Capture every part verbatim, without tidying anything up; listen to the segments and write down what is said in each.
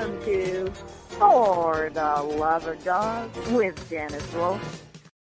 welcome to For the Love of Dogs with Janice Wolf.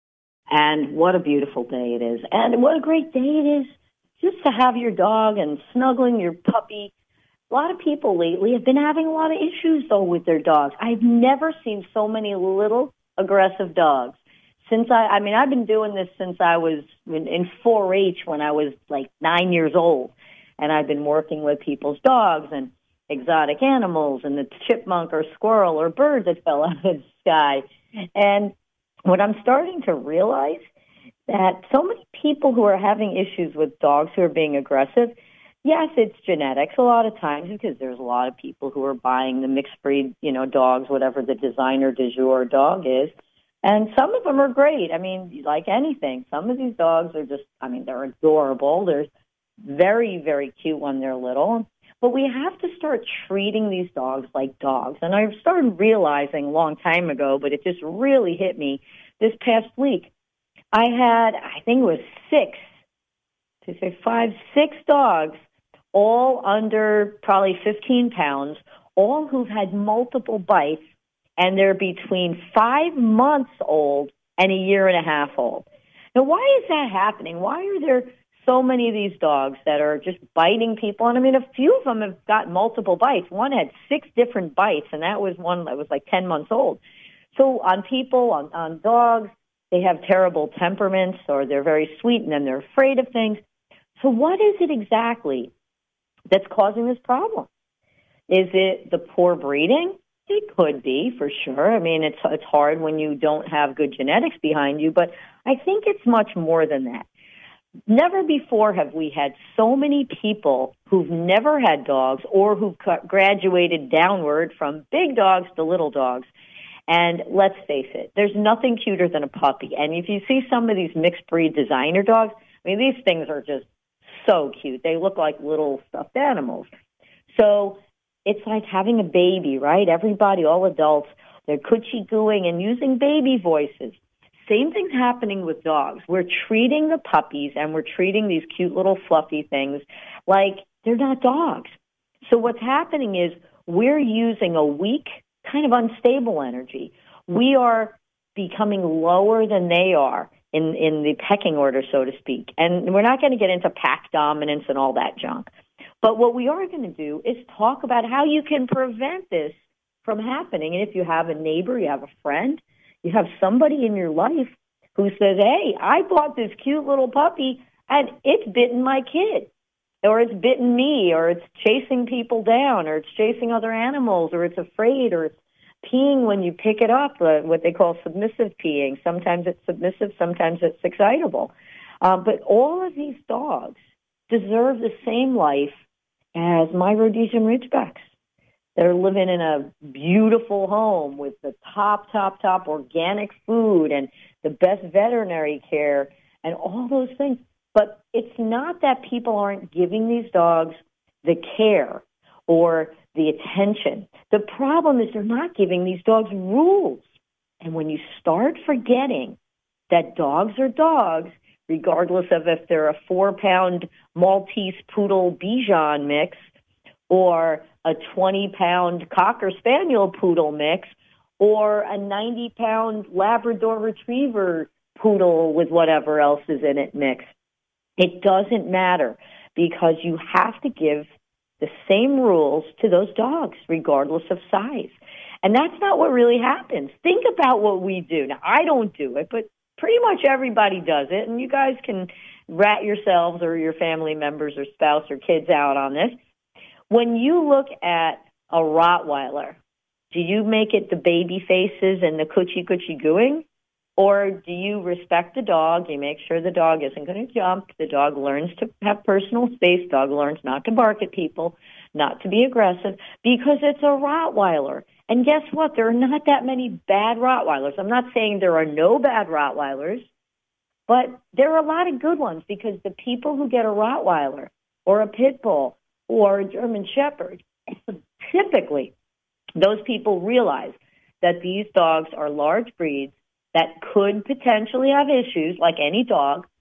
And what a beautiful day it is. And what a great day it is just to have your dog and snuggling your puppy. A lot of people lately have been having a lot of issues, though, with their dogs. I've never seen so many little aggressive dogs. Since I, I mean, I've been doing this since I was in, in four H when I was like nine years old. And I've been working with people's dogs and exotic animals and the chipmunk or squirrel or bird that fell out of the sky. And what I'm starting to realize that so many people who are having issues with dogs who are being aggressive, yes, it's genetics a lot of times because there's a lot of people who are buying the mixed breed, you know, dogs, whatever the designer du jour dog is. And some of them are great. I mean, like anything, some of these dogs are just, I mean, they're adorable. They're very, very cute when they're little. But we have to start treating these dogs like dogs. And I started realizing a long time ago, but it just really hit me this past week. I had, I think it was six, to say five, six dogs, all under probably fifteen pounds, all who've had multiple bites, and they're between five months old and a year and a half old. Now, why is that happening? Why are there so many of these dogs that are just biting people? And I mean, a few of them have got multiple bites. One had six different bites, and that was one that was like ten months old. So on people, on, on dogs, they have terrible temperaments, or they're very sweet, and then they're afraid of things. So what is it exactly that's causing this problem? Is it the poor breeding? It could be, for sure. I mean, it's it's hard when you don't have good genetics behind you, but I think it's much more than that. Never before have we had so many people who've never had dogs or who've graduated downward from big dogs to little dogs. And let's face it, there's nothing cuter than a puppy. And if you see some of these mixed breed designer dogs, I mean, these things are just so cute. They look like little stuffed animals. So it's like having a baby, right? Everybody, all adults, they're coochie-gooing and using baby voices. Same thing's happening with dogs. We're treating the puppies and we're treating these cute little fluffy things like they're not dogs. So what's happening is we're using a weak, kind of unstable energy. We are becoming lower than they are in, in the pecking order, so to speak. And we're not going to get into pack dominance and all that junk. But what we are going to do is talk about how you can prevent this from happening. And if you have a neighbor, you have a friend, you have somebody in your life who says, hey, I bought this cute little puppy and it's bitten my kid, or it's bitten me, or it's chasing people down, or it's chasing other animals, or it's afraid, or it's peeing when you pick it up, uh, what they call submissive peeing. Sometimes it's submissive, sometimes it's excitable. Uh, but all of these dogs deserve the same life as my Rhodesian Ridgebacks. They're living in a beautiful home with the top, top, top organic food and the best veterinary care and all those things. But it's not that people aren't giving these dogs the care or the attention. The problem is they're not giving these dogs rules. And when you start forgetting that dogs are dogs, regardless of if they're a four-pound Maltese Poodle Bichon mix or a twenty-pound Cocker Spaniel Poodle mix, or a ninety-pound Labrador Retriever Poodle with whatever else is in it mix. It doesn't matter, because you have to give the same rules to those dogs, regardless of size. And that's not what really happens. Think about what we do. Now, I don't do it, but pretty much everybody does it, and you guys can rat yourselves or your family members or spouse or kids out on this. When you look at a Rottweiler, do you make it the baby faces and the coochie coochie gooing? Or do you respect the dog? You make sure the dog isn't going to jump. The dog learns to have personal space. Dog learns not to bark at people, not to be aggressive, because it's a Rottweiler. And guess what? There are not that many bad Rottweilers. I'm not saying there are no bad Rottweilers, but there are a lot of good ones, because the people who get a Rottweiler or a Pit Bull or a German Shepherd, typically those people realize that these dogs are large breeds that could potentially have issues like any dog.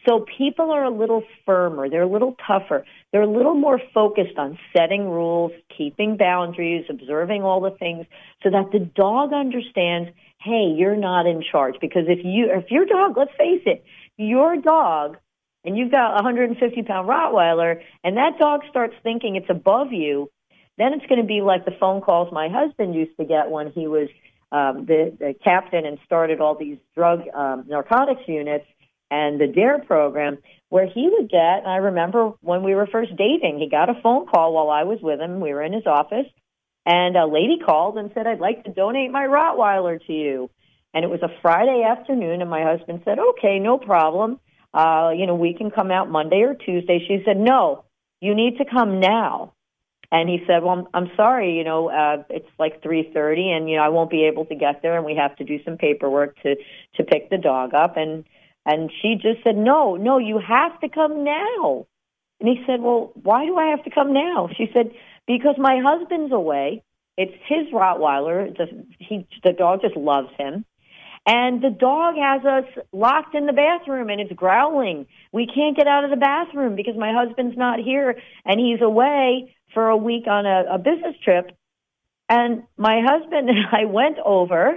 So people are a little firmer. They're a little tougher. They're a little more focused on setting rules, keeping boundaries, observing all the things so that the dog understands, hey, you're not in charge. Because if you, if your dog, let's face it, your dog, and you've got a one hundred fifty pound Rottweiler, and that dog starts thinking it's above you, then it's going to be like the phone calls my husband used to get when he was um, the, the captain and started all these drug um, narcotics units and the DARE program, where he would get, and I remember when we were first dating, he got a phone call while I was with him. We were in his office, and a lady called and said, I'd like to donate my Rottweiler to you. And it was a Friday afternoon, and my husband said, okay, no problem. Uh, you know, we can come out Monday or Tuesday. She said, no, you need to come now. And he said, well, I'm, I'm sorry, you know, uh, it's like three thirty, and, you know, I won't be able to get there, and we have to do some paperwork to, to pick the dog up. And And she just said, no, no, you have to come now. And he said, well, why do I have to come now? She said, because my husband's away. It's his Rottweiler. The, he, the dog just loves him. And the dog has us locked in the bathroom, and it's growling. We can't get out of the bathroom because my husband's not here, and he's away for a week on a, a business trip. And my husband and I went over,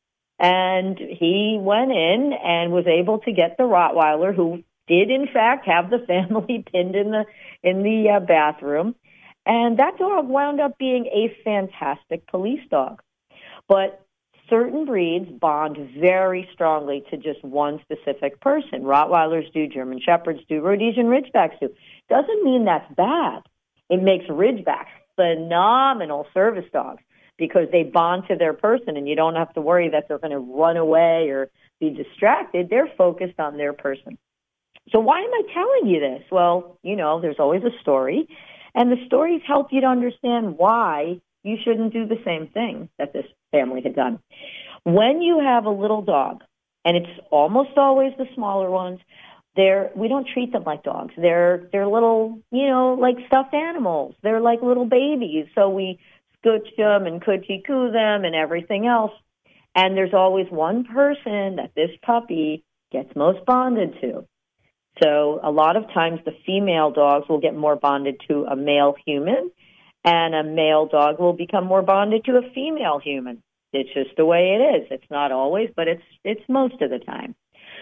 and he went in and was able to get the Rottweiler, who did in fact have the family pinned in the in the uh, bathroom. And that dog wound up being a fantastic police dog. But certain breeds bond very strongly to just one specific person. Rottweilers do, German Shepherds do, Rhodesian Ridgebacks do. Doesn't mean that's bad. It makes Ridgebacks phenomenal service dogs, because they bond to their person, and you don't have to worry that they're going to run away or be distracted. They're focused on their person. So why am I telling you this? Well, you know, there's always a story, and the stories help you to understand why you shouldn't do the same thing that this family had done. When you have a little dog, and it's almost always the smaller ones, they're, we don't treat them like dogs. They're, they're little, you know, like stuffed animals. They're like little babies. So we scooch them and coochie-coo them and everything else. And there's always one person that this puppy gets most bonded to. So a lot of times the female dogs will get more bonded to a male human, and a male dog will become more bonded to a female human. It's just the way it is. It's not always, but it's it's most of the time.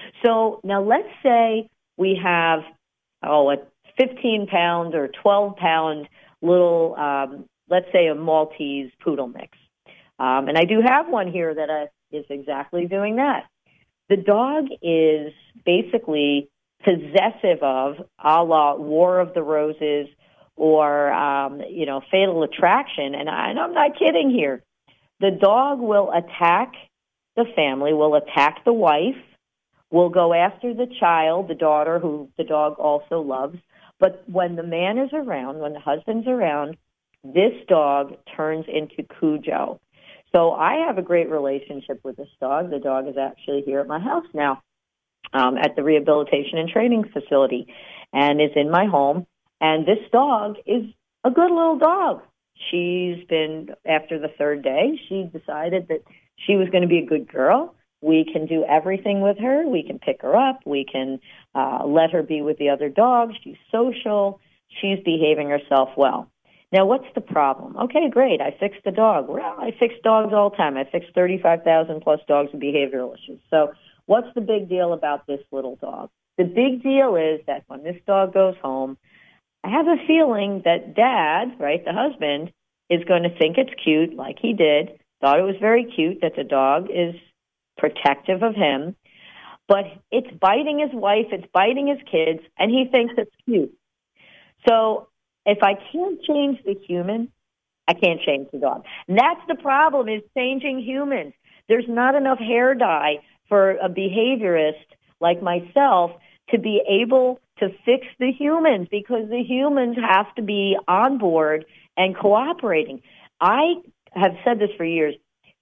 So now let's say we have, oh, a fifteen pound or twelve pound little, um, let's say a Maltese poodle mix. Um, and I do have one here that uh, is exactly doing that. The dog is basically possessive of, a la War of the Roses or, um, you know, Fatal Attraction. And, I, and I'm not kidding here. The dog will attack the family, will attack the wife, will go after the child, the daughter, who the dog also loves. But when the man is around, when the husband's around, this dog turns into Cujo. So I have a great relationship with this dog. The dog is actually here at my house now, um, at the rehabilitation and training facility, and is in my home. And this dog is a good little dog. She's been, after the third day, she decided that she was going to be a good girl. We can do everything with her. We can pick her up. We can uh, let her be with the other dogs. She's social. She's behaving herself well. Now, what's the problem? Okay, great. I fixed the dog. Well, I fix dogs all the time. I fix thirty-five thousand plus dogs with behavioral issues. So what's the big deal about this little dog? The big deal is that when this dog goes home, I have a feeling that Dad, right, the husband, is going to think it's cute, like he did, thought it was very cute that the dog is protective of him, but it's biting his wife, it's biting his kids, and he thinks it's cute. So if I can't change the human, I can't change the dog. And that's the problem, is changing humans. There's not enough hair dye for a behaviorist like myself to be able to fix the humans, because the humans have to be on board and cooperating. I have said this for years.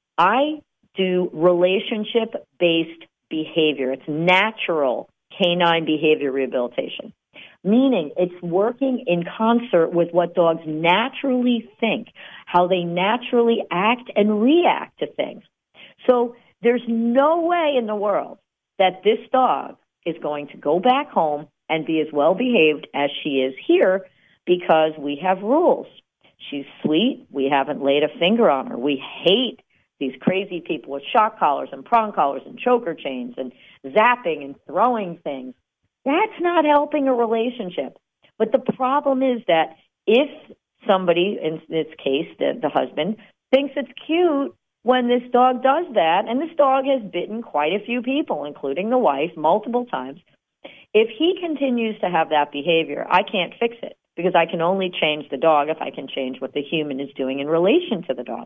I do relationship-based behavior. It's natural canine behavior rehabilitation, meaning it's working in concert with what dogs naturally think, how they naturally act and react to things. So there's no way in the world that this dog is going to go back home and be as well behaved as she is here because we have rules. She's sweet. We haven't laid a finger on her. We hate these crazy people with shock collars and prong collars and choker chains and zapping and throwing things. That's not helping a relationship. But the problem is that if somebody, in this case, the, the husband, thinks it's cute when this dog does that, and this dog has bitten quite a few people, including the wife, multiple times, if he continues to have that behavior, I can't fix it because I can only change the dog if I can change what the human is doing in relation to the dog.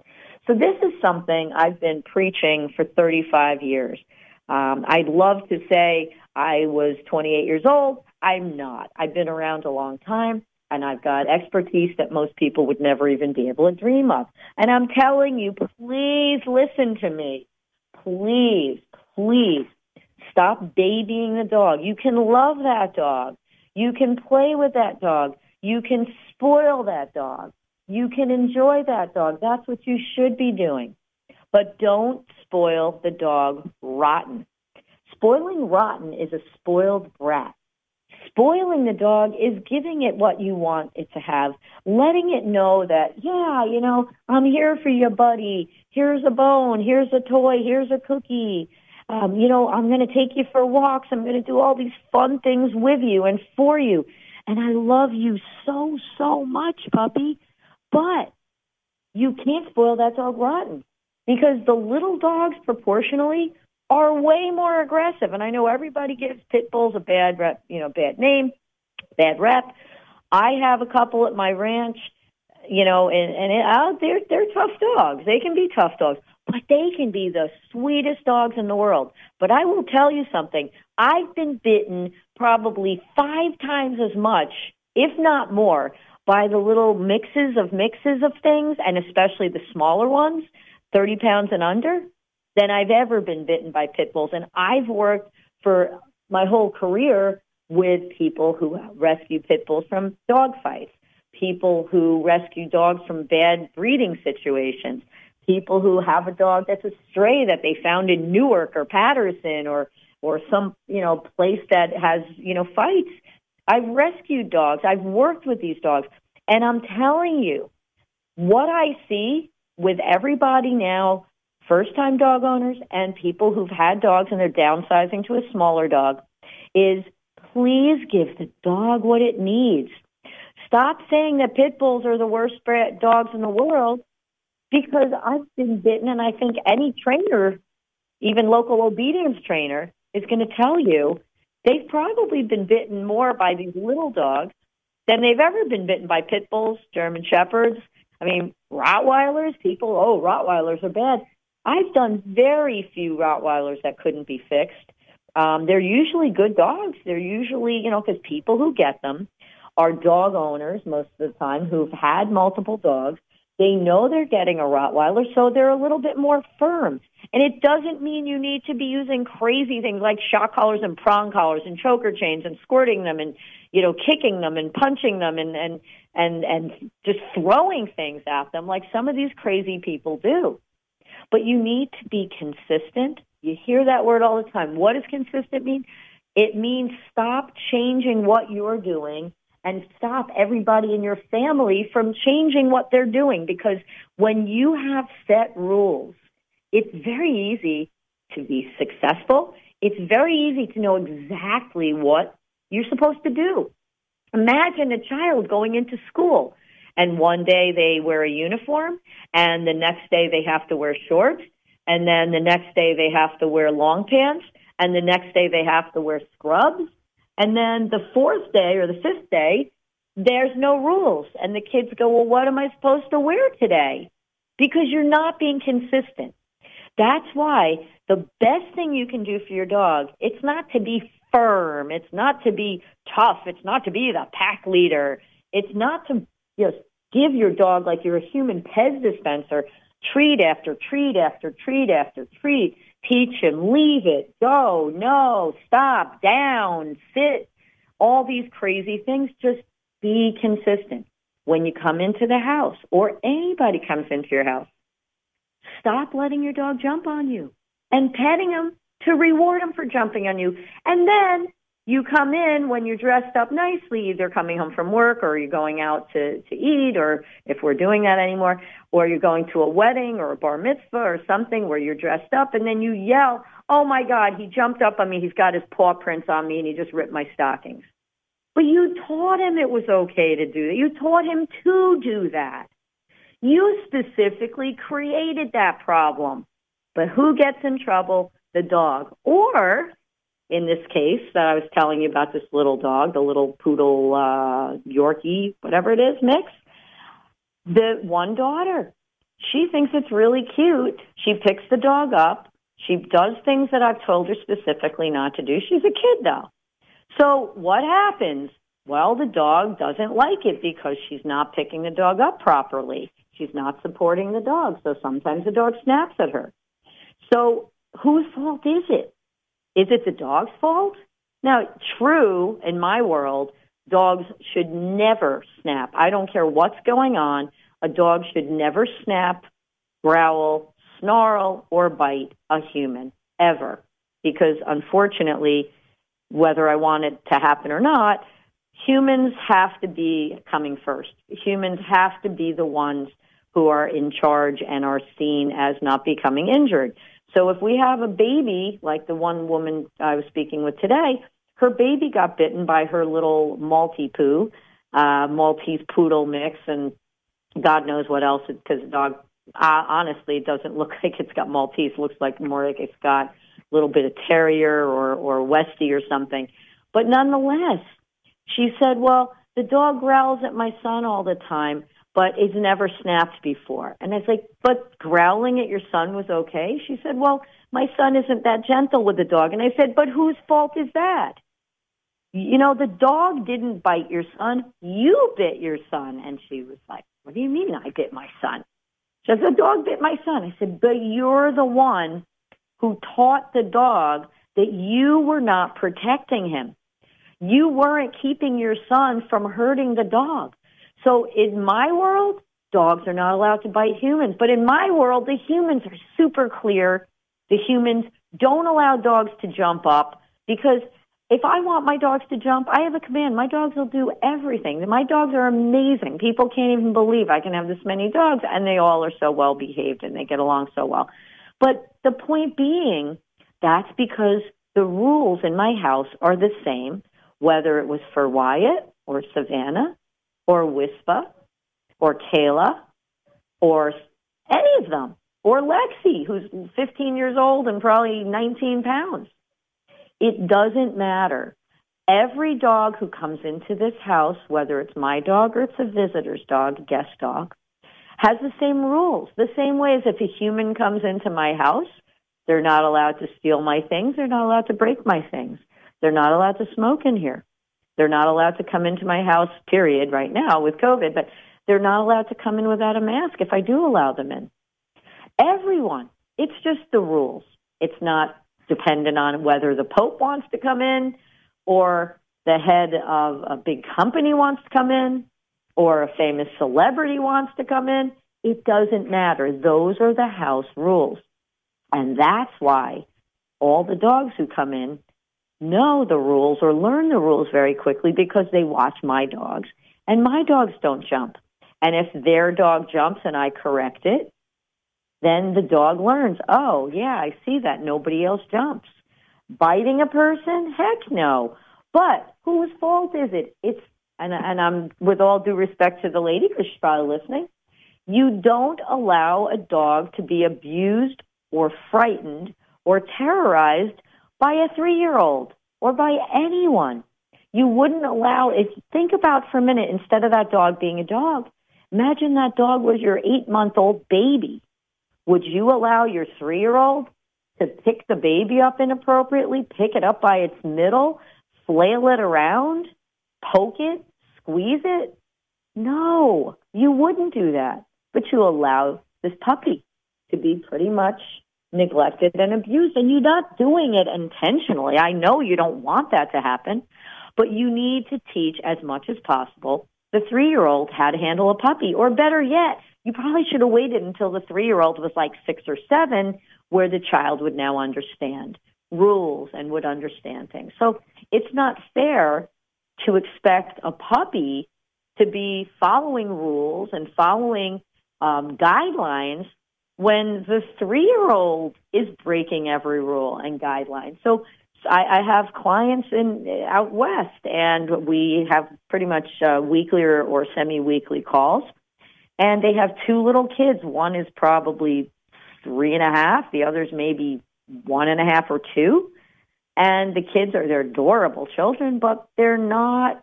So this is something I've been preaching for thirty-five years. Um, I'd love to say I was twenty-eight years old. I'm not. I've been around a long time, and I've got expertise that most people would never even be able to dream of. And I'm telling you, please listen to me. Please, please stop babying the dog. You can love that dog. You can play with that dog. You can spoil that dog. You can enjoy that dog. That's what you should be doing. But don't spoil the dog rotten. Spoiling rotten is a spoiled brat. Spoiling the dog is giving it what you want it to have, letting it know that, yeah, you know, I'm here for you, buddy. Here's a bone. Here's a toy. Here's a cookie. Um, you know, I'm going to take you for walks. I'm going to do all these fun things with you and for you. And I love you so, so much, puppy. But you can't spoil that dog rotten because the little dogs proportionally are way more aggressive. And I know everybody gives pit bulls a bad rep, you know, bad name, bad rep. I have a couple at my ranch, you know, and, and it, uh, they're, they're tough dogs. They can be tough dogs, but they can be the sweetest dogs in the world. But I will tell you something. I've been bitten probably five times as much, if not more, by the little mixes of mixes of things, and especially the smaller ones, thirty pounds and under, than I've ever been bitten by pit bulls. And I've worked for my whole career with people who rescue pit bulls from dog fights, people who rescue dogs from bad breeding situations, people who have a dog that's a stray that they found in Newark or Patterson or or some, you know, place that has, you know, fights. I've rescued dogs. I've worked with these dogs. And I'm telling you, what I see with everybody now, first-time dog owners and people who've had dogs and they're downsizing to a smaller dog, is please give the dog what it needs. Stop saying that pit bulls are the worst dogs in the world, because I've been bitten, and I think any trainer, even local obedience trainer, is going to tell you they've probably been bitten more by these little dogs than they've ever been bitten by pit bulls, German shepherds. I mean, Rottweilers, people, oh, Rottweilers are bad. I've done very few Rottweilers that couldn't be fixed. Um, they're usually good dogs. They're usually, you know, because people who get them are dog owners most of the time who've had multiple dogs. They know they're getting a Rottweiler, so they're a little bit more firm. And it doesn't mean you need to be using crazy things like shock collars and prong collars and choker chains and squirting them and, you know, kicking them and punching them and, and, and, and just throwing things at them like some of these crazy people do. But you need to be consistent. You hear that word all the time. What does consistent mean? It means stop changing what you're doing and stop everybody in your family from changing what they're doing. Because when you have set rules, it's very easy to be successful. It's very easy to know exactly what you're supposed to do. Imagine a child going into school, and one day they wear a uniform, and the next day they have to wear shorts, and then the next day they have to wear long pants, and the next day they have to wear scrubs. And then the fourth day or the fifth day, there's no rules. And the kids go, well, what am I supposed to wear today? Because you're not being consistent. That's why the best thing you can do for your dog, it's not to be firm. It's not to be tough. It's not to be the pack leader. It's not to just give your dog like you're a human Pez dispenser, treat after treat after treat after treat. Teach him, leave it, go, no, stop, down, sit, all these crazy things. Just be consistent. When you come into the house or anybody comes into your house, stop letting your dog jump on you and petting him to reward them for jumping on you. And then you come in when you're dressed up nicely, either coming home from work or you're going out to, to eat, or if we're doing that anymore, or you're going to a wedding or a bar mitzvah or something where you're dressed up, and then you yell, oh, my God, he jumped up on me, he's got his paw prints on me, and he just ripped my stockings. But you taught him it was okay to do that. You taught him to do that. You specifically created that problem. But who gets in trouble? The dog. Or, in this case that I was telling you about, this little dog, the little poodle, uh, Yorkie, whatever it is, mix, the one daughter. She thinks it's really cute. She picks the dog up. She does things that I've told her specifically not to do. She's a kid, though. So what happens? Well, the dog doesn't like it because she's not picking the dog up properly. She's not supporting the dog, so sometimes the dog snaps at her. So whose fault is it? Is it the dog's fault? Now, true, in my world, dogs should never snap. I don't care what's going on. A dog should never snap, growl, snarl, or bite a human, ever. Because, unfortunately, whether I want it to happen or not, humans have to be coming first. Humans have to be the ones who are in charge and are seen as not becoming injured. So if we have a baby, like the one woman I was speaking with today, her baby got bitten by her little Maltipoo, uh, Maltese poodle mix, and God knows what else, because the dog, uh, honestly, it doesn't look like it's got Maltese. It looks like more like it's got a little bit of terrier or, or Westie or something. But nonetheless, she said, well, the dog growls at my son all the time, but it's never snapped before. And I was like, but growling at your son was okay? She said, well, my son isn't that gentle with the dog. And I said, but whose fault is that? You know, the dog didn't bite your son. You bit your son. And she was like, what do you mean I bit my son? She said, the dog bit my son. I said, but you're the one who taught the dog that you were not protecting him. You weren't keeping your son from hurting the dog. So in my world, dogs are not allowed to bite humans. But in my world, the humans are super clear. The humans don't allow dogs to jump up, because if I want my dogs to jump, I have a command. My dogs will do everything. My dogs are amazing. People can't even believe I can have this many dogs, and they all are so well behaved and they get along so well. But the point being, that's because the rules in my house are the same, whether it was for Wyatt or Savannah or Wispa or Kayla or any of them, or Lexi, who's fifteen years old and probably nineteen pounds. It doesn't matter. Every dog who comes into this house, whether it's my dog or it's a visitor's dog, guest dog, has the same rules. The same way as if a human comes into my house, they're not allowed to steal my things. They're not allowed to break my things. They're not allowed to smoke in here. They're not allowed to come into my house, period, right now with COVID, but they're not allowed to come in without a mask if I do allow them in. Everyone. It's just the rules. It's not dependent on whether the Pope wants to come in or the head of a big company wants to come in or a famous celebrity wants to come in. It doesn't matter. Those are the house rules. And that's why all the dogs who come in know the rules or learn the rules very quickly, because they watch my dogs. And my dogs don't jump. And if their dog jumps and I correct it, then the dog learns, oh, yeah, I see that. Nobody else jumps. Biting a person? Heck no. But whose fault is it? It's, and, and I'm, with all due respect to the lady, because she's probably listening, you don't allow a dog to be abused or frightened or terrorized by a three-year-old or by anyone. You wouldn't allow, if think about for a minute, instead of that dog being a dog, imagine that dog was your eight-month-old baby. Would you allow your three-year-old to pick the baby up inappropriately, pick it up by its middle, flail it around, poke it, squeeze it? No, you wouldn't do that. But you allow this puppy to be pretty much neglected and abused, and you're not doing it intentionally. I know you don't want that to happen, but you need to teach as much as possible the three-year-old how to handle a puppy, or better yet, you probably should have waited until the three-year-old was like six or seven, where the child would now understand. rules and would understand things. So it's not fair to expect a puppy to be following rules and following um, guidelines when the three-year-old is breaking every rule and guideline. So I, I have clients in out west, and we have pretty much uh, weekly or, or semi-weekly calls, and they have two little kids. One is probably three and a half. The other's maybe one and a half or two. And the kids are, they're adorable children, but they're not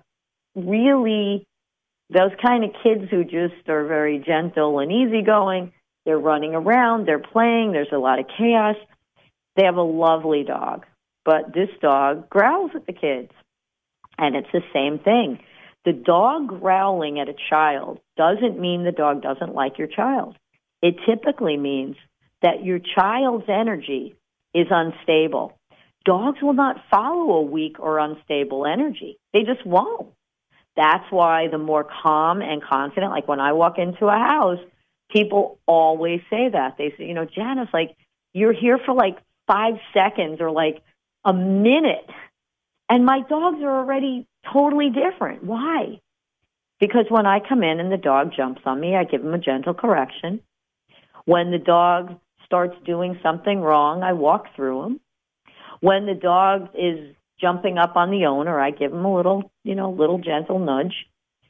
really those kind of kids who just are very gentle and easygoing. They're running around, they're playing, there's a lot of chaos. They have a lovely dog, but this dog growls at the kids. And it's the same thing. The dog growling at a child doesn't mean the dog doesn't like your child. It typically means that your child's energy is unstable. Dogs will not follow a weak or unstable energy. They just won't. That's why the more calm and confident, like when I walk into a house, people always say that. They say, you know, Janice, like, you're here for like five seconds or like a minute, and my dogs are already totally different. Why? Because when I come in and the dog jumps on me, I give him a gentle correction. When the dog starts doing something wrong, I walk through him. When the dog is jumping up on the owner, I give him a little, you know, little gentle nudge.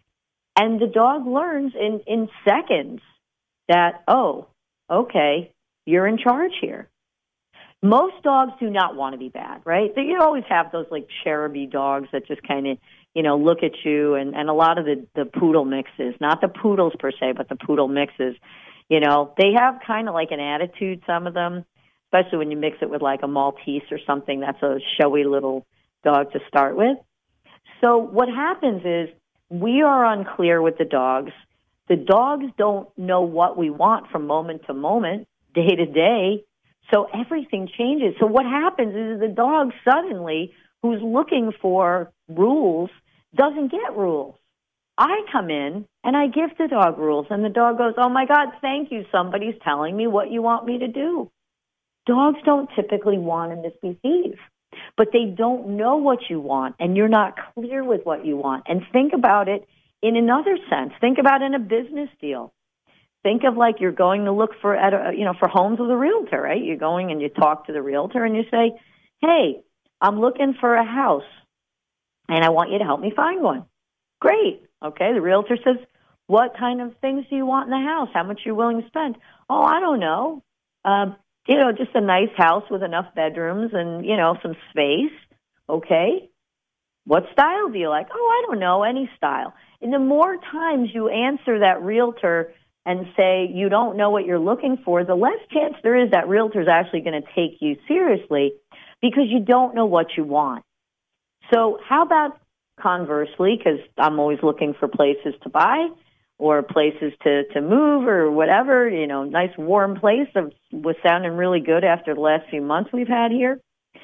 And the dog learns in, in seconds that, oh, okay, you're in charge here. Most dogs do not want to be bad, right? You always have those like cheruby dogs that just kind of, you know, look at you, and, and a lot of the, the poodle mixes, not the poodles per se, but the poodle mixes, you know, they have kind of like an attitude, some of them, especially when you mix it with like a Maltese or something. That's a showy little dog to start with. So what happens is we are unclear with the dogs. The dogs don't know what we want from moment to moment, day to day. So everything changes. So what happens is the dog suddenly, who's looking for rules, doesn't get rules. I come in and I give the dog rules, and the dog goes, oh, my God, thank you. Somebody's telling me what you want me to do. Dogs don't typically want to misbehave, but they don't know what you want, and you're not clear with what you want. And think about it in another sense. Think about in a business deal. Think of like you're going to look for, at a, you know, for homes with a realtor, right? You're going and you talk to the realtor and you say, hey, I'm looking for a house, and I want you to help me find one. Great. Okay. The realtor says, what kind of things do you want in the house? How much are you willing to spend? Oh, I don't know. Um, you know, just a nice house with enough bedrooms and, you know, some space. Okay. What style do you like? Oh, I don't know, any style. And the more times you answer that realtor and say you don't know what you're looking for, the less chance there is that realtor is actually going to take you seriously, because you don't know what you want. So how about conversely, because I'm always looking for places to buy or places to, to move or whatever, you know, nice warm place that was sounding really good after the last few months we've had here.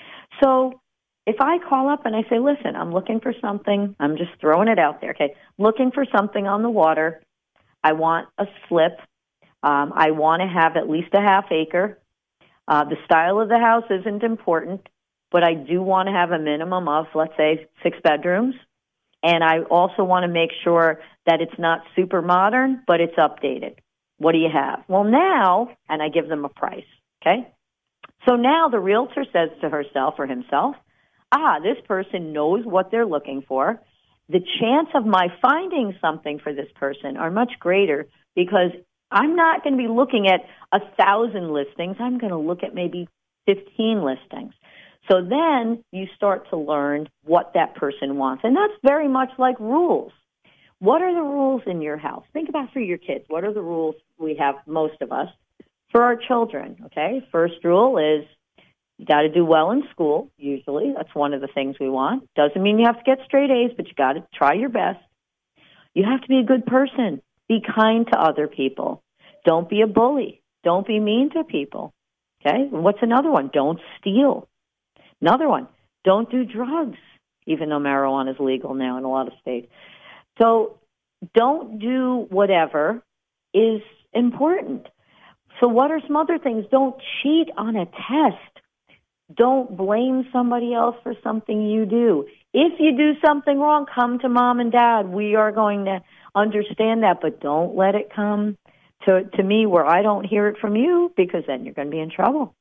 So if I call up and I say, listen, I'm looking for something, I'm just throwing it out there, okay, looking for something on the water. I want a slip. Um, I want to have at least a half acre. Uh, the style of the house isn't important, but I do want to have a minimum of, let's say, six bedrooms. And I also want to make sure that it's not super modern, but it's updated. What do you have? Well, now, and I give them a price, okay? So now the realtor says to herself or himself, ah, this person knows what they're looking for. The chance of my finding something for this person are much greater, because I'm not going to be looking at a thousand listings. I'm going to look at maybe fifteen listings. So then you start to learn what that person wants. And that's very much like rules. What are the rules in your house? Think about for your kids. What are the rules we have, most of us, for our children? Okay, first rule is you got to do well in school, usually. That's one of the things we want. Doesn't mean you have to get straight A's, but you got to try your best. You have to be a good person. Be kind to other people. Don't be a bully. Don't be mean to people. Okay? What's another one? Don't steal. Another one, don't do drugs, even though marijuana is legal now in a lot of states. So don't do whatever is important. So what are some other things? Don't cheat on a test. Don't blame somebody else for something you do. If you do something wrong, come to mom and dad. We are going to understand that, but don't let it come to, to me where I don't hear it from you, because then you're going to be in trouble.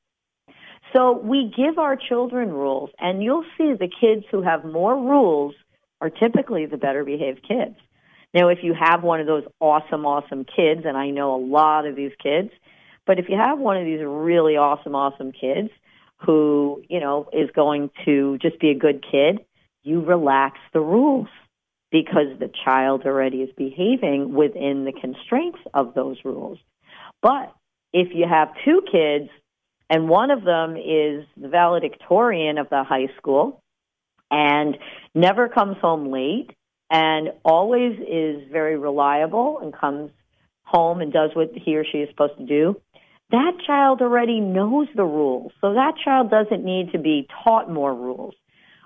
So we give our children rules, and you'll see the kids who have more rules are typically the better behaved kids. Now, if you have one of those awesome, awesome kids, and I know a lot of these kids, but if you have one of these really awesome, awesome kids who, you know, is going to just be a good kid, you relax the rules because the child already is behaving within the constraints of those rules. But if you have two kids and one of them is the valedictorian of the high school and never comes home late and always is very reliable and comes home and does what he or she is supposed to do, that child already knows the rules. So that child doesn't need to be taught more rules.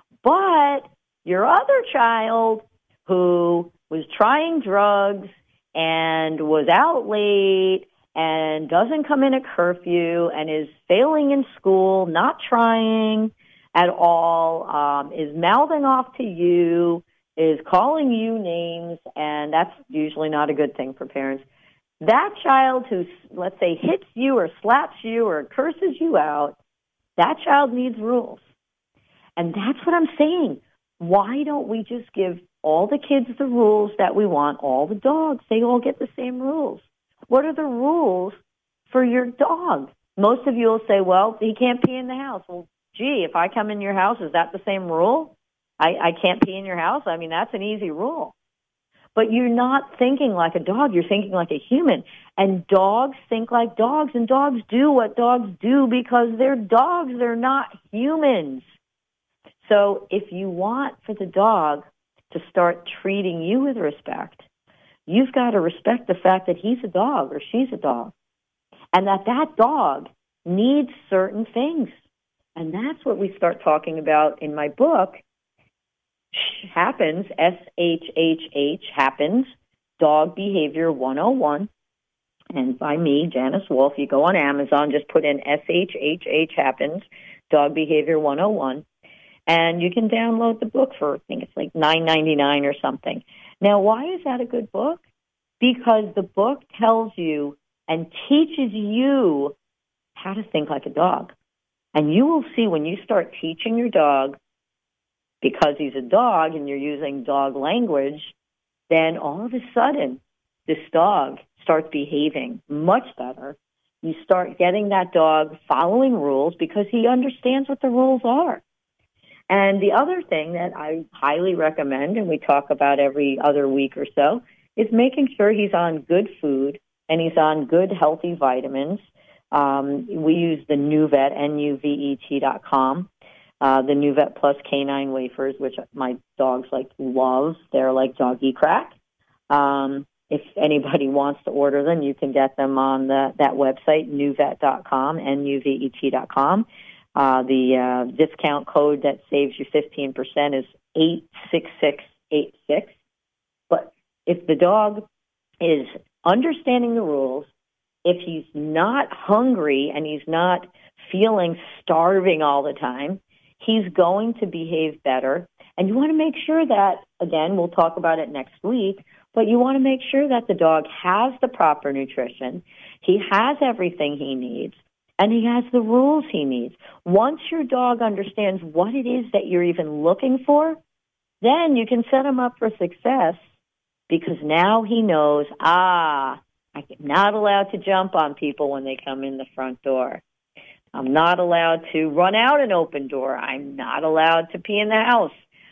But your other child who was trying drugs and was out late and doesn't come in at curfew and is failing in school, not trying at all, um, is mouthing off to you, is calling you names, and that's usually not a good thing for parents. That child who, let's say, hits you or slaps you or curses you out, that child needs rules. And that's what I'm saying. Why don't we just give all the kids the rules that we want, all the dogs, they all get the same rules. What are the rules for your dog? Most of you will say, well, he can't pee in the house. Well, gee, if I come in your house, is that the same rule? I, I can't pee in your house? I mean, that's an easy rule. But you're not thinking like a dog. You're thinking like a human. And dogs think like dogs, and dogs do what dogs do because they're dogs. They're not humans. So if you want for the dog to start treating you with respect, you've got to respect the fact that he's a dog or she's a dog, and that that dog needs certain things. And that's what we start talking about in my book, Happens, S H H H, Happens, Dog Behavior one oh one. And by me, Janice Wolf, you go on Amazon, just put in S H H H, Happens, Dog Behavior one oh one. And you can download the book for, I think it's like nine ninety-nine or something. Now, why is that a good book? Because the book tells you and teaches you how to think like a dog. And you will see when you start teaching your dog, because he's a dog and you're using dog language, then all of a sudden this dog starts behaving much better. You start getting that dog following rules because he understands what the rules are. And the other thing that I highly recommend, and we talk about every other week or so, is making sure he's on good food and he's on good, healthy vitamins. Um, we use the Nuvet, N U V E T dot com, uh, the Nuvet Plus Canine Wafers, which my dogs like love. They're like doggy crack. Um, if anybody wants to order them, you can get them on the, that website, nuvet dot com, N U V E T dot com. Uh, the uh, discount code that saves you fifteen percent is eight six six eight six. But if the dog is understanding the rules, if he's not hungry and he's not feeling starving all the time, he's going to behave better. And you want to make sure that, again, we'll talk about it next week, but you want to make sure that the dog has the proper nutrition, he has everything he needs, and he has the rules he needs. Once your dog understands what it is that you're even looking for, then you can set him up for success, because now he knows, ah, I'm not allowed to jump on people when they come in the front door. I'm not allowed to run out an open door. I'm not allowed to pee in the house.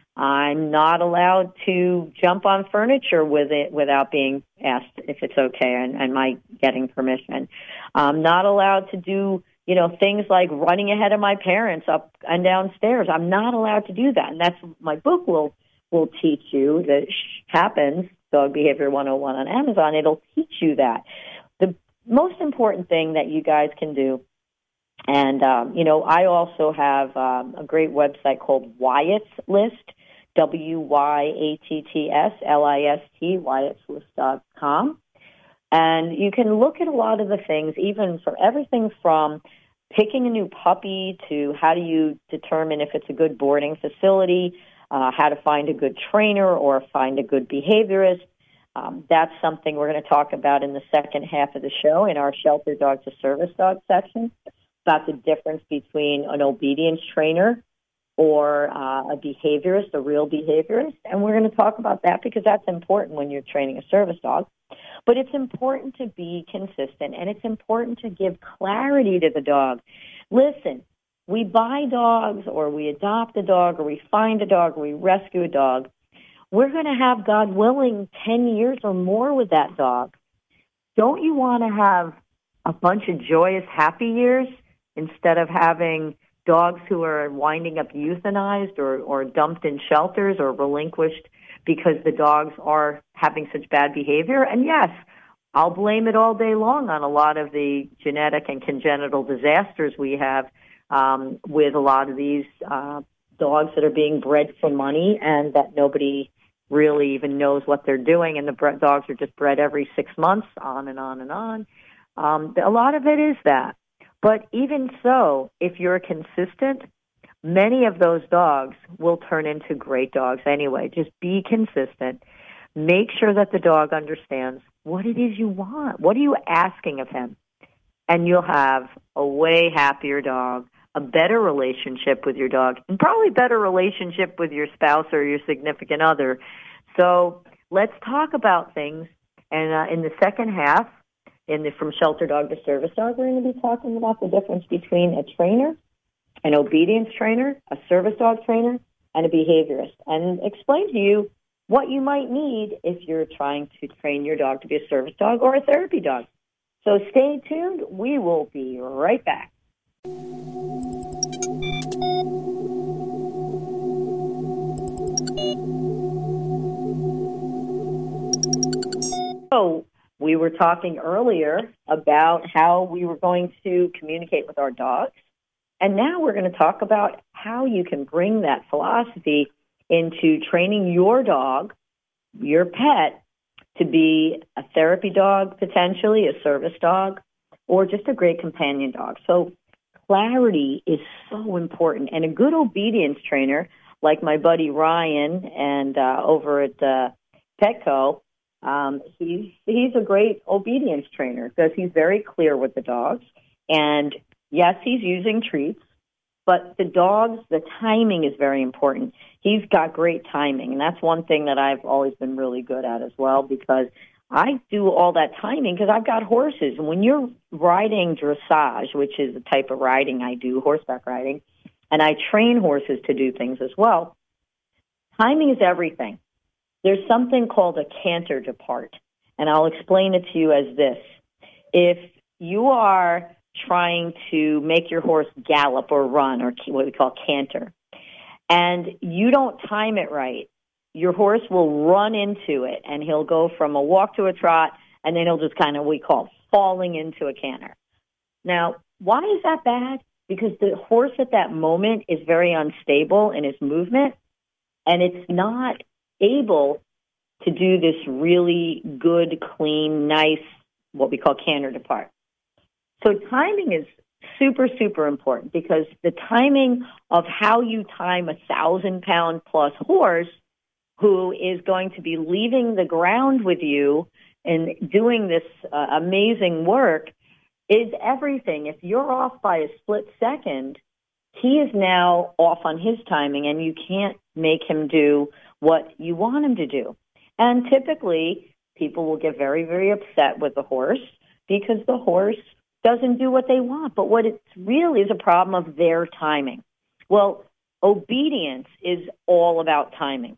I'm not allowed to jump on furniture with it without being asked if it's okay and, and my getting permission. I'm not allowed to do, you know, things like running ahead of my parents up and downstairs. I'm not allowed to do that. And that's my book will will teach you that happens, Dog Behavior one oh one on Amazon. It'll teach you that. The most important thing that you guys can do, and, um, you know, I also have um, a great website called Wyatt's List, W Y A T T S L I S T, Wyatt's List dot com. And you can look at a lot of the things, even from everything from picking a new puppy to how do you determine if it's a good boarding facility, uh, how to find a good trainer or find a good behaviorist. Um, that's something we're going to talk about in the second half of the show in our Shelter Dog to Service Dog section, about the difference between an obedience trainer or uh, a behaviorist, a real behaviorist. And we're going to talk about that because that's important when you're training a service dog. But it's important to be consistent, and it's important to give clarity to the dog. Listen, we buy dogs or we adopt a dog or we find a dog or we rescue a dog. We're going to have, God willing, ten years or more with that dog. Don't you want to have a bunch of joyous, happy years instead of having dogs who are winding up euthanized or, or dumped in shelters or relinquished because the dogs are having such bad behavior? And yes, I'll blame it all day long on a lot of the genetic and congenital disasters we have um, with a lot of these uh, dogs that are being bred for money and that nobody really even knows what they're doing, and the bre- dogs are just bred every six months, on and on and on. Um, a lot of it is that. But even so, if you're consistent, many of those dogs will turn into great dogs anyway. Just be consistent. Make sure that the dog understands what it is you want. What are you asking of him? And you'll have a way happier dog, a better relationship with your dog, and probably better relationship with your spouse or your significant other. So let's talk about things. And uh, in the second half, in the From Shelter Dog to Service Dog, we're going to be talking about the difference between a trainer, an obedience trainer, a service dog trainer, and a behaviorist, and explain to you what you might need if you're trying to train your dog to be a service dog or a therapy dog. So stay tuned. We will be right back. So we were talking earlier about how we were going to communicate with our dogs, and now we're going to talk about how you can bring that philosophy into training your dog, your pet, to be a therapy dog, potentially a service dog, or just a great companion dog. So clarity is so important, and a good obedience trainer, like my buddy Ryan and uh, over at uh, Petco, um, he's, he's a great obedience trainer because he's very clear with the dogs. And yes, he's using treats, but the dogs, the timing is very important. He's got great timing, and that's one thing that I've always been really good at as well, because I do all that timing because I've got horses. And when you're riding dressage, which is the type of riding I do, horseback riding, and I train horses to do things as well, timing is everything. There's something called a canter depart, and I'll explain it to you as this. If you are trying to make your horse gallop or run, or what we call canter, and you don't time it right, your horse will run into it, and he'll go from a walk to a trot, and then he'll just kind of, we call, falling into a canter. Now, why is that bad? Because the horse at that moment is very unstable in its movement, and it's not able to do this really good, clean, nice, what we call canter depart. So timing is super, super important, because the timing of how you time a thousand-pound plus horse who is going to be leaving the ground with you and doing this uh, amazing work is everything. If you're off by a split second, he is now off on his timing, and you can't make him do what you want him to do. And typically, people will get very, very upset with the horse because the horse doesn't do what they want. But what it really is a problem of their timing. Well, obedience is all about timing.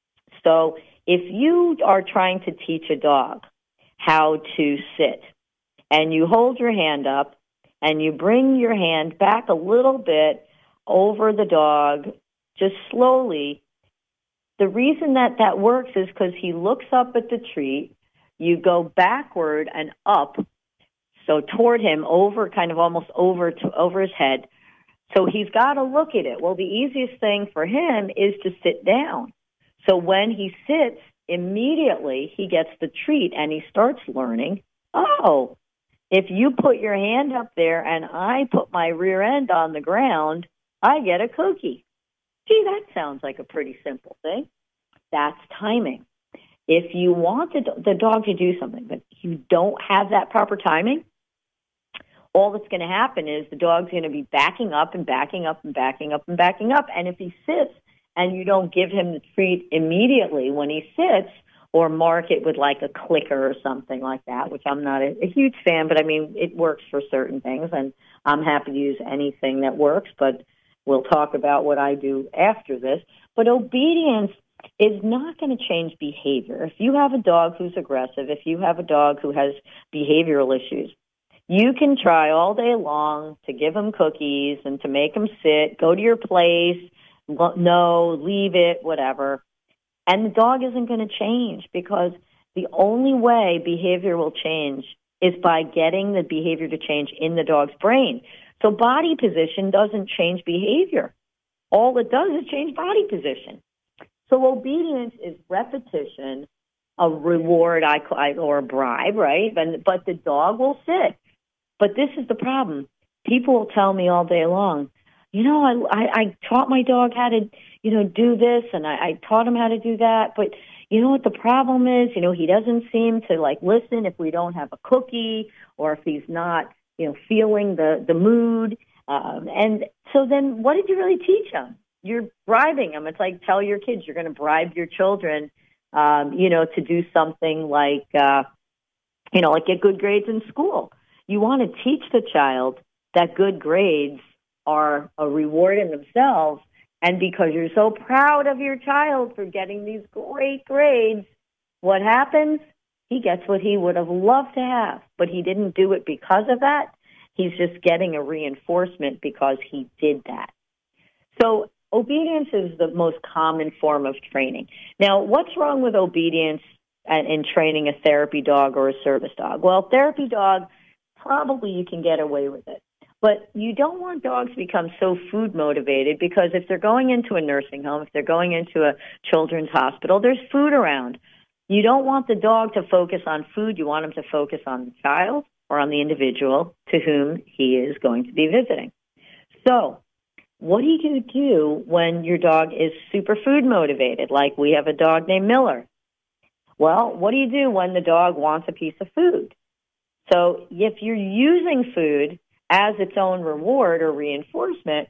So if you are trying to teach a dog how to sit, and you hold your hand up, and you bring your hand back a little bit over the dog, just slowly, the reason that that works is because he looks up at the treat, you go backward and up, so toward him, over, kind of almost over to over his head. So he's got to look at it. Well, the easiest thing for him is to sit down. So when he sits, immediately he gets the treat, and he starts learning, oh, If you put your hand up there and I put my rear end on the ground, I get a cookie. Gee, that sounds like a pretty simple thing. That's timing. If you want the, the dog to do something, but you don't have that proper timing, all that's going to happen is the dog's going to be backing up and backing up and backing up and backing up. And if he sits and you don't give him the treat immediately when he sits, or mark it with like a clicker or something like that, which I'm not a, a huge fan, but I mean, it works for certain things, and I'm happy to use anything that works, but we'll talk about what I do after this. But obedience is not going to change behavior. If you have a dog who's aggressive, if you have a dog who has behavioral issues, you can try all day long to give him cookies and to make him sit, go to your place, no, leave it, whatever. And the dog isn't going to change, because the only way behavior will change is by getting the behavior to change in the dog's brain. So body position doesn't change behavior. All it does is change body position. So obedience is repetition, a reward I, or a bribe, right? But, but the dog will sit. But this is the problem. People will tell me all day long, you know, I, I, I taught my dog how to, you know, do this, and I, I taught him how to do that. But you know what the problem is? You know, he doesn't seem to, like, listen if we don't have a cookie, or if he's not, you know, feeling the, the mood. Um, and so then what did you really teach him? You're bribing them. It's like, tell your kids you're going to bribe your children, um, you know, to do something like, uh, you know, like get good grades in school. You want to teach the child that good grades are a reward in themselves. And because you're so proud of your child for getting these great grades, what happens? He gets what he would have loved to have, but he didn't do it because of that. He's just getting a reinforcement because he did that. So obedience is the most common form of training. Now, what's wrong with obedience in training a therapy dog or a service dog? Well, therapy dog, probably you can get away with it. But you don't want dogs to become so food motivated, because if they're going into a nursing home, if they're going into a children's hospital, there's food around. You don't want the dog to focus on food. You want him to focus on the child or on the individual to whom he is going to be visiting. So what do you do when your dog is super food motivated, like we have a dog named Miller? Well, what do you do when the dog wants a piece of food? So if you're using food as its own reward or reinforcement,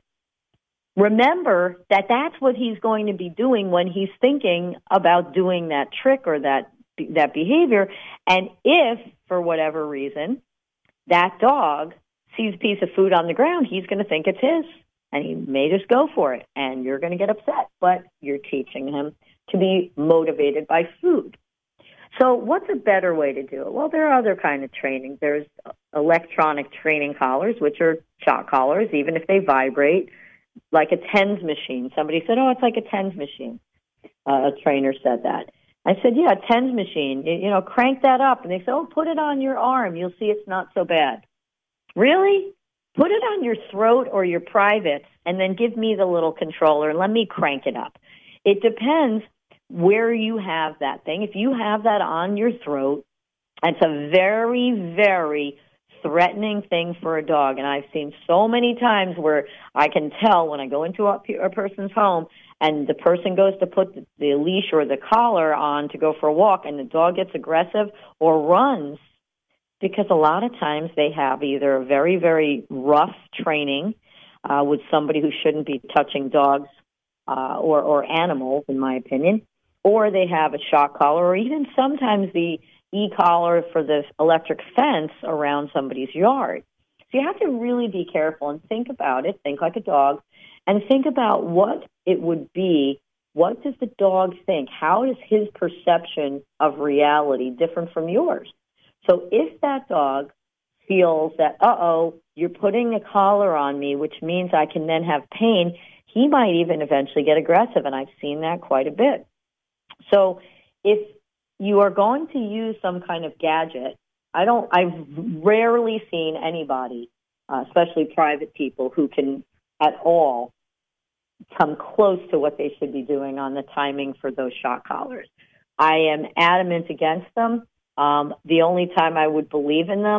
remember that that's what he's going to be doing when he's thinking about doing that trick or that that behavior. And if, for whatever reason, that dog sees a piece of food on the ground, he's going to think it's his, and he may just go for it, and you're going to get upset. But you're teaching him to be motivated by food. So what's a better way to do it? Well, there are other kind of training. There's electronic training collars, which are shock collars, even if they vibrate, like a TENS machine. Somebody said, oh, it's like a TENS machine. Uh, a trainer said that. I said, yeah, a TENS machine. You, you know, crank that up. And they said, oh, put it on your arm. You'll see it's not so bad. Really? Put it on your throat or your privates, and then give me the little controller and let me crank it up. It depends where you have that thing. If you have that on your throat, it's a very, very threatening thing for a dog. And I've seen so many times where I can tell when I go into a, a person's home and the person goes to put the, the leash or the collar on to go for a walk, and the dog gets aggressive or runs, because a lot of times they have either a very, very rough training uh, with somebody who shouldn't be touching dogs uh, or, or animals, in my opinion, or they have a shock collar, or even sometimes the e-collar for the electric fence around somebody's yard. So you have to really be careful and think about it, think like a dog, and think about what it would be. What does the dog think? How is his perception of reality different from yours? So if that dog feels that, uh-oh, you're putting a collar on me, which means I can then have pain, he might even eventually get aggressive, and I've seen that quite a bit. So if you are going to use some kind of gadget, I don't, I've rarely seen anybody, uh, especially private people, who can at all come close to what they should be doing on the timing for those shock collars. I am adamant against them. Um, the only time I would believe in them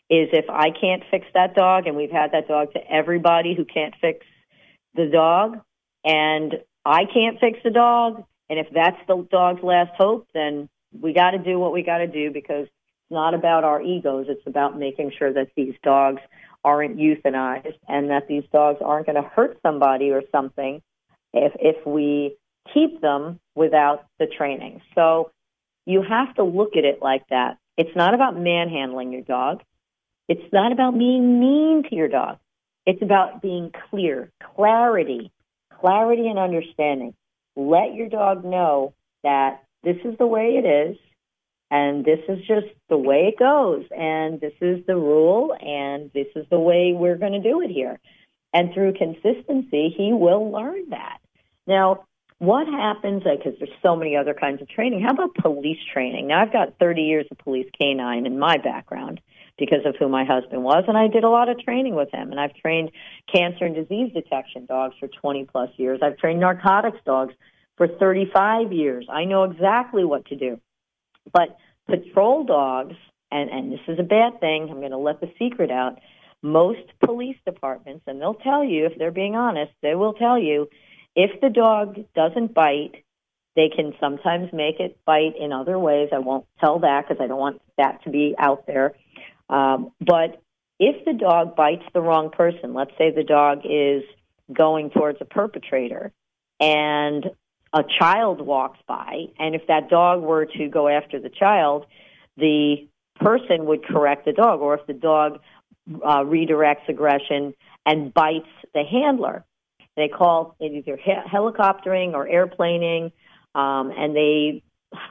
is if I can't fix that dog, and we've had that dog to everybody who can't fix the dog, and I can't fix the dog, and if that's the dog's last hope, then we got to do what we got to do, because it's not about our egos. It's about making sure that these dogs aren't euthanized and that these dogs aren't going to hurt somebody or something if if we keep them without the training. So you have to look at it like that. It's not about manhandling your dog. It's not about being mean to your dog. It's about being clear, clarity, clarity and understanding. Let your dog know that this is the way it is, and this is just the way it goes, and this is the rule, and this is the way we're going to do it here. And through consistency, he will learn that. Now, what happens, because there's so many other kinds of training, how about police training? Now, I've got thirty years of police canine in my background because of who my husband was, and I did a lot of training with him. And I've trained cancer and disease detection dogs for twenty-plus years. I've trained narcotics dogs for thirty-five years. I know exactly what to do. But patrol dogs, and, and this is a bad thing, I'm going to let the secret out, most police departments, and they'll tell you, if they're being honest, they will tell you, if the dog doesn't bite, they can sometimes make it bite in other ways. I won't tell that because I don't want that to be out there. Um, but if the dog bites the wrong person, let's say the dog is going towards a perpetrator and a child walks by, and if that dog were to go after the child, the person would correct the dog, or if the dog uh, redirects aggression and bites the handler. They call it either he- helicoptering or airplaning, um, and they,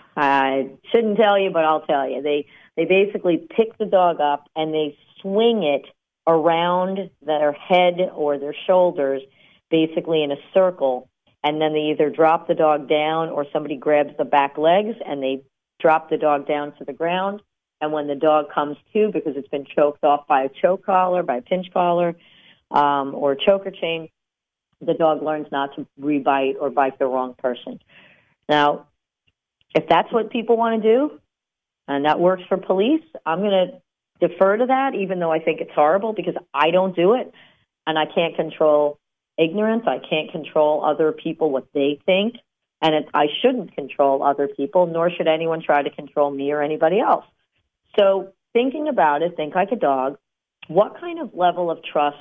I shouldn't tell you, but I'll tell you, they, they basically pick the dog up and they swing it around their head or their shoulders, basically in a circle, and then they either drop the dog down or somebody grabs the back legs and they drop the dog down to the ground, and when the dog comes to, because it's been choked off by a choke collar, by a pinch collar, um, or a choker chain, the dog learns not to rebite or bite the wrong person. Now, if that's what people want to do, and that works for police, I'm going to defer to that, even though I think it's horrible, because I don't do it, and I can't control ignorance. I can't control other people, what they think, and it, I shouldn't control other people, nor should anyone try to control me or anybody else. So thinking about it, think like a dog. What kind of level of trust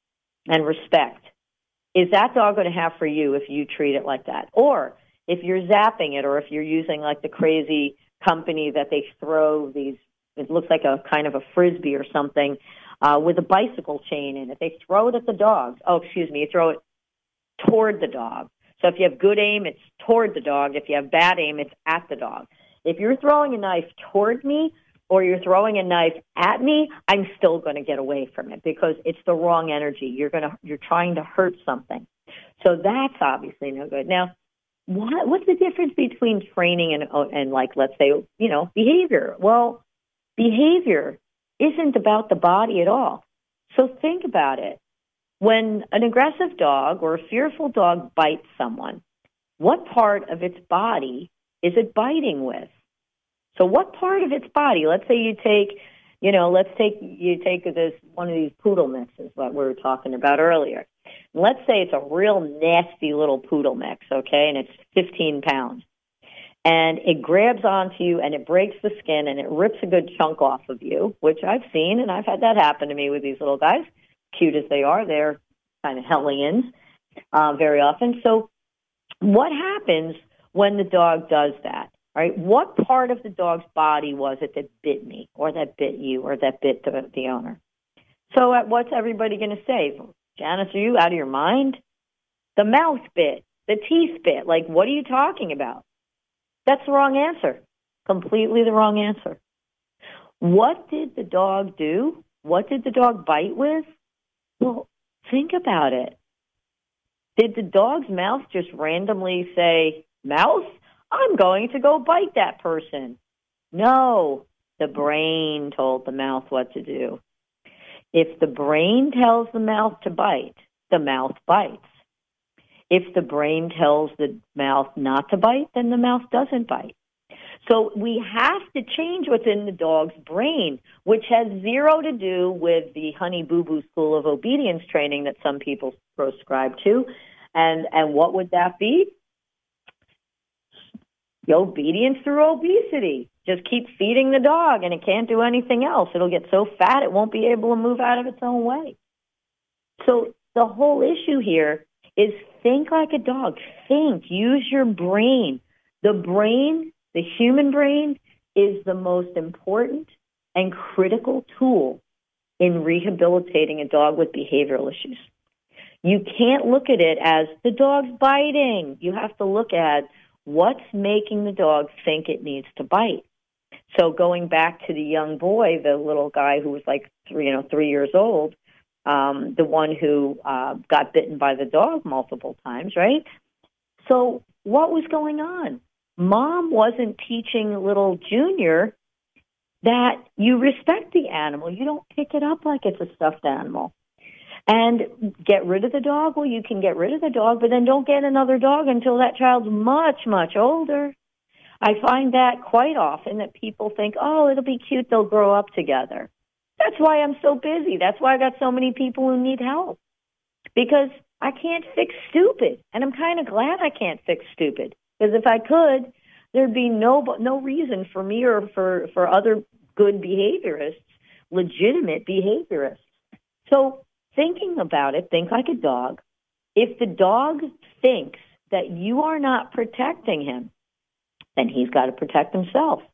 and respect is that dog going to have for you if you treat it like that? Or if you're zapping it, or if you're using like the crazy company that they throw these, it looks like a kind of a Frisbee or something, uh, with a bicycle chain in it. They throw it at the dog. Oh, excuse me, you throw it toward the dog. So if you have good aim, it's toward the dog. If you have bad aim, it's at the dog. If you're throwing a knife toward me, or you're throwing a knife at me, I'm still going to get away from it because it's the wrong energy. You're going to, you're trying to hurt something. So that's obviously no good. Now, what, what's the difference between training and, and like, let's say, you know, behavior? Well, behavior isn't about the body at all. So think about it. When an aggressive dog or a fearful dog bites someone, what part of its body is it biting with? So what part of its body, let's say you take, you know, let's take, you take this, one of these poodle mixes that we were talking about earlier. Let's say it's a real nasty little poodle mix, okay, and it's fifteen pounds. And it grabs onto you and it breaks the skin and it rips a good chunk off of you, which I've seen, and I've had that happen to me with these little guys. Cute as they are, they're kind of hellions uh, very often. So what happens when the dog does that? All right, what part of the dog's body was it that bit me, or that bit you, or that bit the, the owner? So uh, what's everybody going to say? Janice, are you out of your mind? The mouth bit, the teeth bit. Like, what are you talking about? That's the wrong answer. Completely the wrong answer. What did the dog do? What did the dog bite with? Well, think about it. Did the dog's mouth just randomly say, mouth? I'm going to go bite that person. No, the brain told the mouth what to do. If the brain tells the mouth to bite, the mouth bites. If the brain tells the mouth not to bite, then the mouth doesn't bite. So we have to change what's in the dog's brain, which has zero to do with the Honey Boo Boo School of Obedience training that some people prescribe to. And, and what would that be? The obedience through obesity. Just keep feeding the dog, and it can't do anything else. It'll get so fat it won't be able to move out of its own way. So the whole issue here is think like a dog. Think. Use your brain. The brain, the human brain, is the most important and critical tool in rehabilitating a dog with behavioral issues. You can't look at it as the dog's biting. You have to look at what's making the dog think it needs to bite. So going back to the young boy, the little guy who was like three, you know, three years old, um, the one who uh, got bitten by the dog multiple times, right? So what was going on? Mom wasn't teaching little Junior that you respect the animal. You don't pick it up like it's a stuffed animal. And get rid of the dog? Well, you can get rid of the dog, but then don't get another dog until that child's much, much older. I find that quite often that people think, oh, it'll be cute, they'll grow up together. That's why I'm so busy. That's why I got so many people who need help. Because I can't fix stupid. And I'm kind of glad I can't fix stupid. Because if I could, there'd be no no reason for me or for, for other good behaviorists, legitimate behaviorists. So thinking about it, think like a dog. If the dog thinks that you are not protecting him, then he's got to protect himself.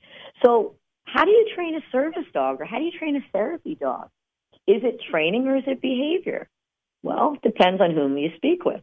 So how do you train a service dog, or how do you train a therapy dog? Is it training or is it behavior? Well, it depends on whom you speak with.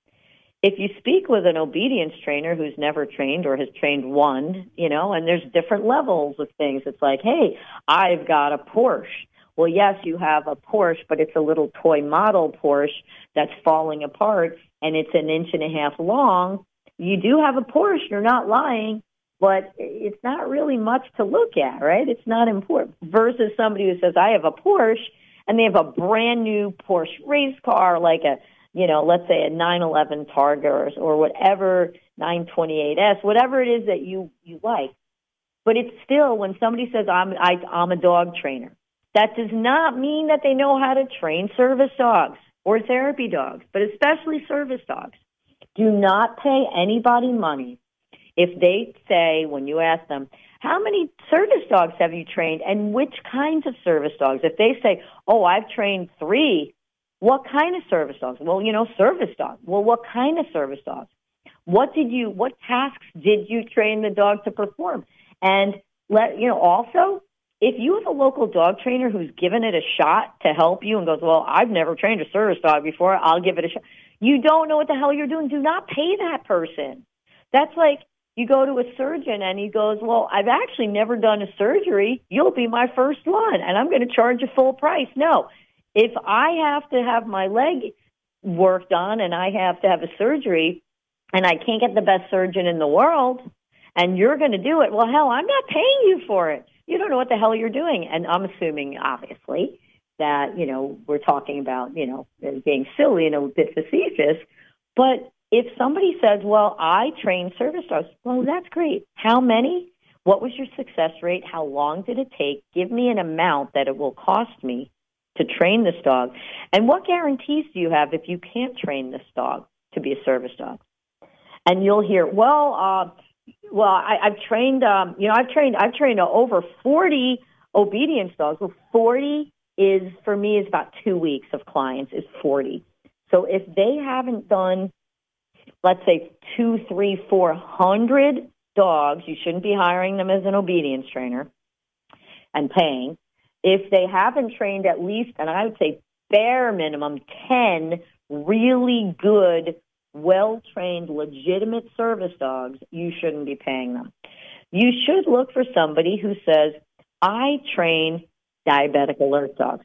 If you speak with an obedience trainer who's never trained or has trained one, you know, and there's different levels of things. It's like, hey, I've got a Porsche. Well, yes, you have a Porsche, but it's a little toy model Porsche that's falling apart, and it's an inch and a half long. You do have a Porsche, you're not lying, but it's not really much to look at, right? It's not important. Versus somebody who says, I have a Porsche, and they have a brand new Porsche race car, like a, you know, let's say a nine eleven Targa or, or whatever, nine twenty-eight S, whatever it is that you, you like. But it's still, when somebody says, I'm, I, I'm a dog trainer, that does not mean that they know how to train service dogs or therapy dogs, but especially service dogs. Do not pay anybody money if they say, when you ask them, how many service dogs have you trained and which kinds of service dogs? If they say, oh, I've trained three, what kind of service dogs? Well, you know, service dogs. Well, what kind of service dogs? What did you, what tasks did you train the dog to perform? And let, you know, also, if you have a local dog trainer who's given it a shot to help you and goes, well, I've never trained a service dog before, I'll give it a shot. You don't know what the hell you're doing. Do not pay that person. That's like you go to a surgeon and he goes, well, I've actually never done a surgery. You'll be my first one, and I'm going to charge you full price. No. If I have to have my leg worked on and I have to have a surgery and I can't get the best surgeon in the world and you're going to do it, well, hell, I'm not paying you for it. You don't know what the hell you're doing. And I'm assuming, obviously, that, you know, we're talking about, you know, being silly and a bit facetious. But if somebody says, well, I train service dogs, well, that's great. How many? What was your success rate? How long did it take? Give me an amount that it will cost me to train this dog. And what guarantees do you have if you can't train this dog to be a service dog? And you'll hear, well, uh, well, I, I've trained, um, you know, I've trained, I've trained over forty obedience dogs. Well, forty is, for me, is about two weeks of clients is forty. So if they haven't done, let's say, two, three, four hundred dogs, you shouldn't be hiring them as an obedience trainer and paying. If they haven't trained at least, and I would say bare minimum, ten really good, well-trained, legitimate service dogs, you shouldn't be paying them. You should look for somebody who says, I train diabetic alert dogs.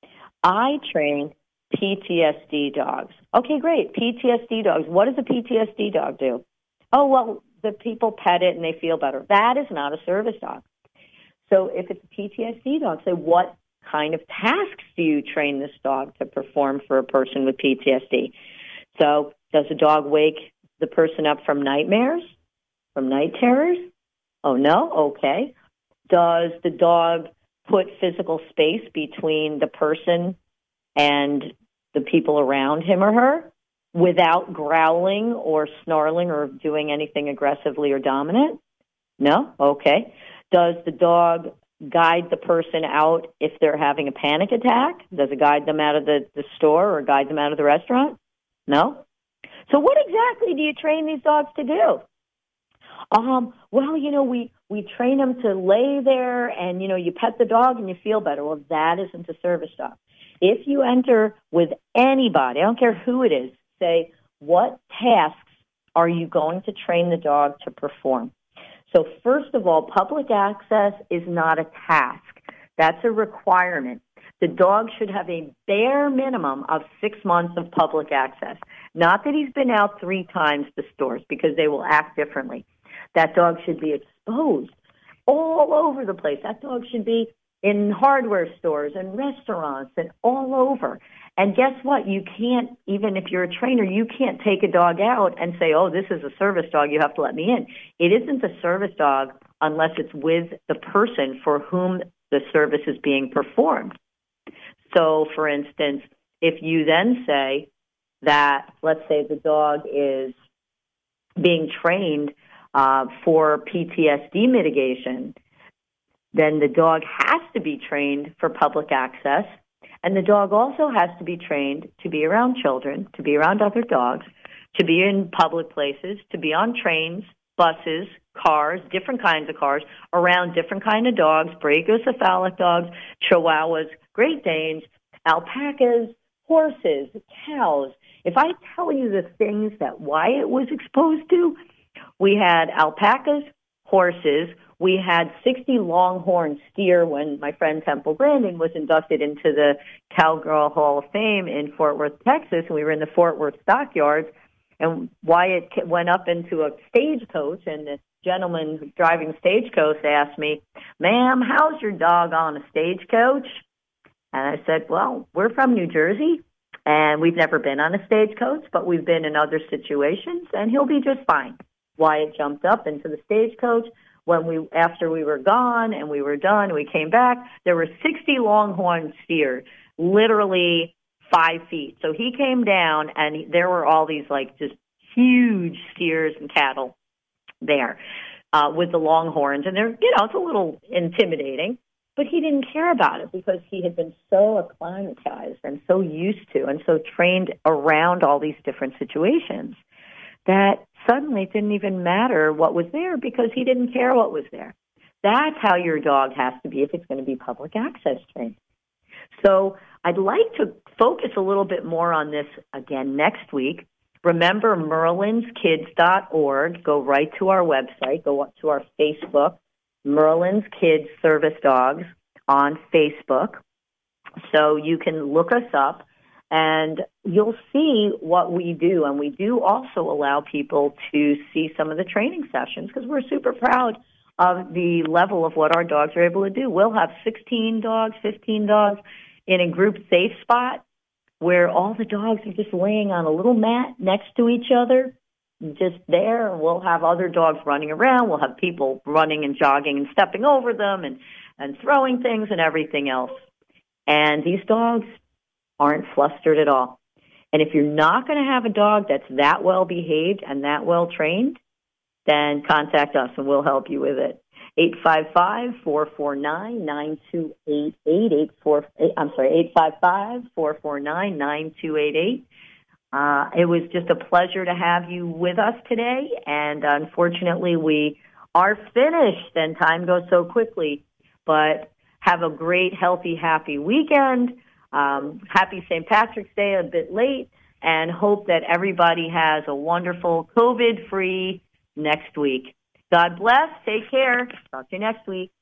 I train P T S D dogs. Okay, great. P T S D dogs. What does a P T S D dog do? Oh, well, the people pet it and they feel better. That is not a service dog. So if it's a P T S D dog, say, what kind of tasks do you train this dog to perform for a person with P T S D? So does the dog wake the person up from nightmares, from night terrors? Oh, no? Okay. Does the dog put physical space between the person and the people around him or her without growling or snarling or doing anything aggressively or dominant? No? Okay. Does the dog guide the person out if they're having a panic attack? Does it guide them out of the, the store or guide them out of the restaurant? No? So what exactly do you train these dogs to do? Um, well, you know, we, we train them to lay there and, you know, you pet the dog and you feel better. Well, that isn't a service dog. If you enter with anybody, I don't care who it is, say, what tasks are you going to train the dog to perform? So first of all, public access is not a task. That's a requirement. The dog should have a bare minimum of six months of public access. Not that he's been out three times to stores, because they will act differently. That dog should be exposed all over the place. That dog should be in hardware stores and restaurants and all over. And guess what? You can't, even if you're a trainer, you can't take a dog out and say, oh, this is a service dog, you have to let me in. It isn't a service dog unless it's with the person for whom the service is being performed. So, for instance, if you then say that, let's say the dog is being trained uh, for P T S D mitigation, then the dog has to be trained for public access, and the dog also has to be trained to be around children, to be around other dogs, to be in public places, to be on trains, buses, cars, different kinds of cars, around different kind of dogs, brachycephalic dogs, chihuahuas, Great Danes, alpacas, horses, cows. If I tell you the things that Wyatt was exposed to, we had alpacas, horses. We had sixty longhorn steer when my friend Temple Grandin was inducted into the Cowgirl Hall of Fame in Fort Worth, Texas, and we were in the Fort Worth stockyards, and Wyatt went up into a stagecoach, and the gentleman driving stagecoach asked me, ma'am, how's your dog on a stagecoach? And I said, well, we're from New Jersey, and we've never been on a stagecoach, but we've been in other situations, and he'll be just fine. Wyatt jumped up into the stagecoach. When we, after we were gone and we were done, we came back, there were sixty longhorn steer, literally five feet. So he came down, and there were all these, like, just huge steers and cattle there uh, with the longhorns. And they're, you know, it's a little intimidating, but he didn't care about it because he had been so acclimatized and so used to and so trained around all these different situations that suddenly it didn't even matter what was there because he didn't care what was there. That's how your dog has to be if it's going to be public access trained. So I'd like to focus a little bit more on this again next week. Remember, merlins kids dot org. Go right to our website. Go up to our Facebook, Merlin's Kids Service Dogs on Facebook. So you can look us up, and you'll see what we do. And we do also allow people to see some of the training sessions because we're super proud of the level of what our dogs are able to do. We'll have sixteen dogs, fifteen dogs in a group safe spot where all the dogs are just laying on a little mat next to each other, just there. And we'll have other dogs running around. We'll have people running and jogging and stepping over them and, and throwing things and everything else. And these dogs aren't flustered at all. And if you're not going to have a dog that's that well behaved and that well trained, then contact us and we'll help you with it. eight five five, four four nine, nine two eight eight, eight four, I'm sorry, eight five five, four four nine, nine two eight eight. Uh, it was just a pleasure to have you with us today, and unfortunately we are finished, and time goes so quickly. But have a great, healthy, happy weekend. Um, happy Saint Patrick's Day, a bit late, and hope that everybody has a wonderful COVID-free next week. God bless. Take care. Talk to you next week.